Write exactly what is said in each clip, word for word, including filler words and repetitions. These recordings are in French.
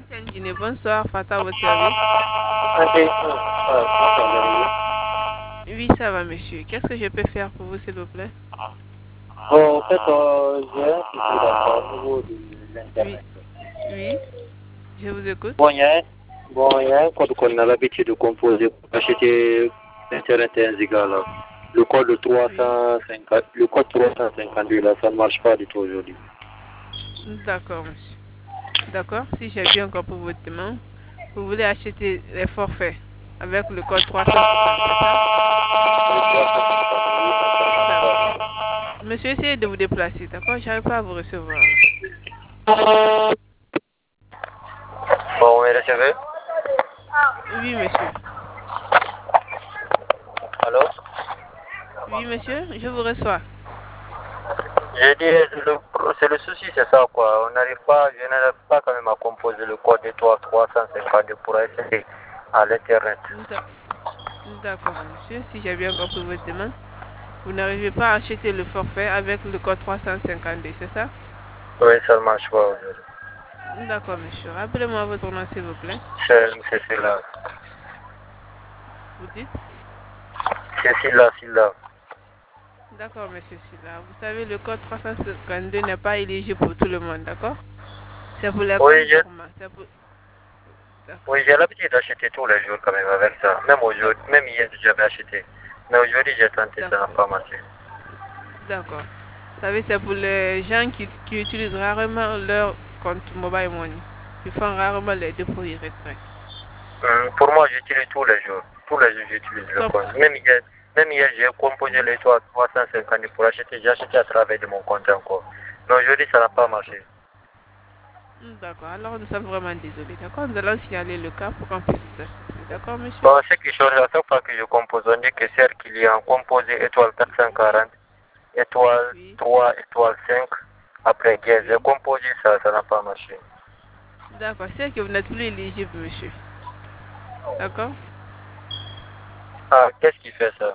Guinée, bonsoir, Fata à votre service. Oui, ça va, monsieur. Qu'est-ce que je peux faire pour vous, s'il vous plaît? Bon, en fait, euh, j'ai un souci d'accord au niveau de l'Internet. Oui, oui, je vous écoute. Bon, il y a un, bon, il y a un code qu'on a l'habitude de composer pour acheter l'Internet un giga là. Le code trois cent cinquante, le code trois cent cinquante-deux là, ça ne marche pas du tout aujourd'hui. D'accord, monsieur. D'accord, si j'ai bien compris votre demande, vous voulez acheter les forfaits avec le code trois cent cinquante, c'est ça? Monsieur, essayez de vous déplacer, d'accord? J'arrive pas à vous recevoir. Bon, vous me recevez? Oui, monsieur. Allô? Oui, monsieur, je vous reçois. J'ai dit, c'est le souci, c'est ça quoi. On n'arrive pas, je n'arrive pas quand même à composer le code de trois cent cinquante pour accéder à l'Internet. D'accord, monsieur, si j'ai bien compris votre demande, vous n'arrivez pas à acheter le forfait avec le code trois cent cinquante, c'est ça? Oui, ça ne marche pas aujourd'hui. D'accord, monsieur. Rappelez-moi votre nom, s'il vous plaît. C'est Cécile. Vous dites? Cécile, Silla. D'accord, monsieur Silla. Vous savez, le code trois cent cinquante-deux n'est pas éligible pour tout le monde, d'accord? C'est pour les Oui, comptes je... gourmands. Pour... oui, j'ai l'habitude d'acheter tous les jours quand même avec ça. Même aujourd'hui, même hier, j'avais acheté. Mais aujourd'hui, j'ai tenté, ça n'a pas marché. D'accord. Vous savez, c'est pour les gens qui, qui utilisent rarement leur compte mobile money. Ils font rarement les dépôts irréguliers. Hum, pour moi, j'utilise tous les jours. Tous les jours, j'utilise le compte. Même hier, même hier j'ai composé les trois cent cinquante pour acheter. J'ai acheté à travers de mon compte encore. Mais aujourd'hui, ça n'a pas marché. D'accord. Alors, nous sommes vraiment désolés. D'accord. Nous allons signaler le cas pour qu'on puisse vous assister. D'accord, monsieur? Bon, ce qui change à chaque fois que je compose, on dit que c'est qu'il y a un composé étoile quatre cent quarante, étoile Oui. trois, étoile cinq. Après dièse. J'ai composé ça, ça n'a pas marché. D'accord. C'est que vous n'êtes plus éligible, monsieur. D'accord? Ah, qu'est-ce qui fait ça?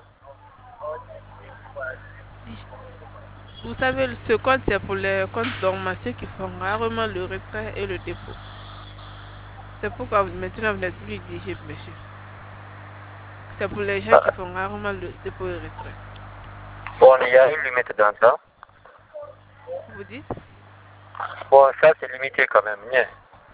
Vous savez, ce code, c'est pour les comptes dormants, ceux qui font rarement le retrait et le dépôt. C'est pourquoi maintenant vous n'êtes plus éligible, monsieur. C'est pour les gens qui font rarement le dépôt et le retrait. Bon, il y a une limite dans ça. Vous dites? Bon, ça c'est limité quand même. Bien.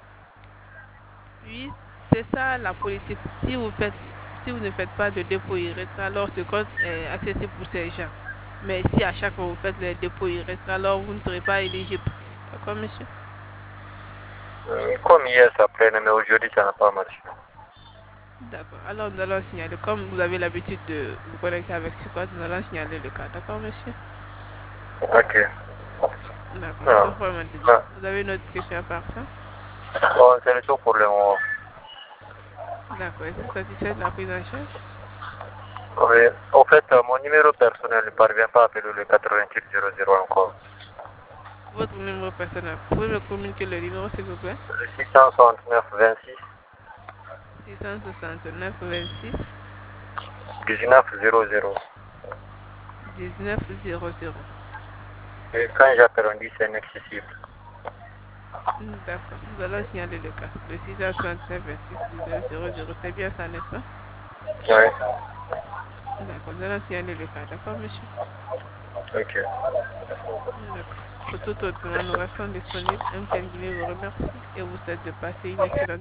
Oui, c'est ça la politique. Si vous, faites, si vous ne faites pas de dépôt et retrait, alors ce code est accessible pour ces gens. Mais si à chaque fois vous faites les dépôts et retrait, alors vous ne serez pas éligible. D'accord, monsieur? Comme hier ça prenait, mais aujourd'hui ça n'a pas marché. D'accord. Alors nous allons signaler. Comme vous avez l'habitude de vous connecter avec ce code, nous allons signaler le cas. D'accord, monsieur? Ok. D'accord. Ah. Vous avez une autre question à part ça? Bon, c'est le tout pour le moment. D'accord. Êtes-vous satisfait de la prise en charge? Oui. En fait, mon numéro personnel ne parvient pas à appeler le quatre-vingt-huit zéro zéro encore. Votre numéro personnel. Vous pouvez me communiquer le numéro, s'il vous plaît? Le six cent soixante-neuf vingt-six. six cent soixante-neuf vingt-six. dix-neuf zéro zéro. dix-neuf zéro zéro. Et quand j'appelle, on dit c'est inaccessible. D'accord. Nous allons signaler le cas. Le six cent soixante-neuf vingt-six dix-neuf zéro zéro. C'est bien ça, n'est-ce pas? Oui. D'accord. Nous allons signaler le cas. D'accord, monsieur? Ok. D'accord. Pour toute autre demande, nous restons disponibles. M T N Guinée vous remercie et vous souhaite de passer une excellente